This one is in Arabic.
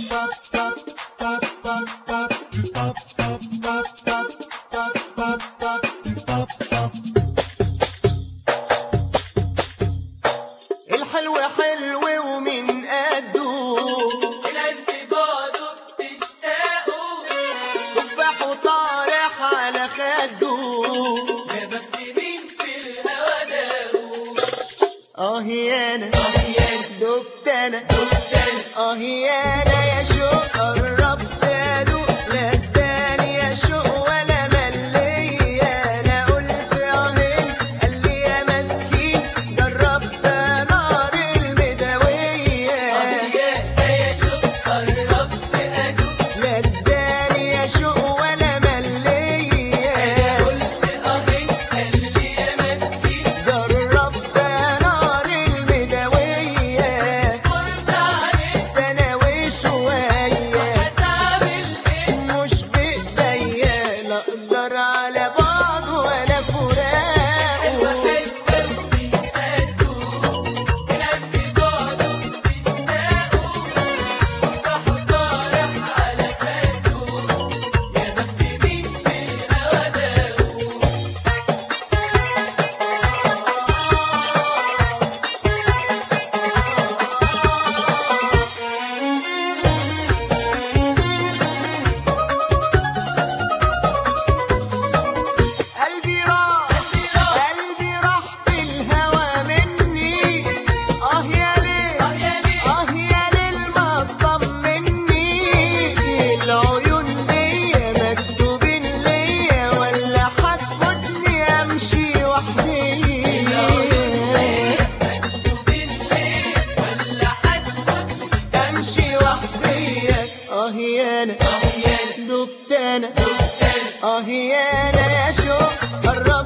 الحلو حلو ومن قده العين في بعده بتشتاقه تفاحه طارح على خده يا بخت مين في الهوا داقه يانا دبت انا دبتنا يانا يا شوق قربت ادوق لا اداني يا شوق ولا ملي انا قلت هين قال لي يا مسكين جربت نار المداويه يا شوق قربت ادوق لا اداني يا شوق ولا ملي قلت هين قال لي يا مسكين جربت نار المداويه قلت عليك سنه وشويه هتعمل ايه مش بايديا لا اقدر على بعض ولا فراقه العين في بعده بتشتاقه تفاحه طارح على خده يا بخت مين في الهوا داقه قلبي راح في الهوى مني يا ليل ما تطمني العيون دي مكتوبين ليا ولا هتفوتني امشي وحدي امشي وحدي يانا دبت انا يانا يا شوق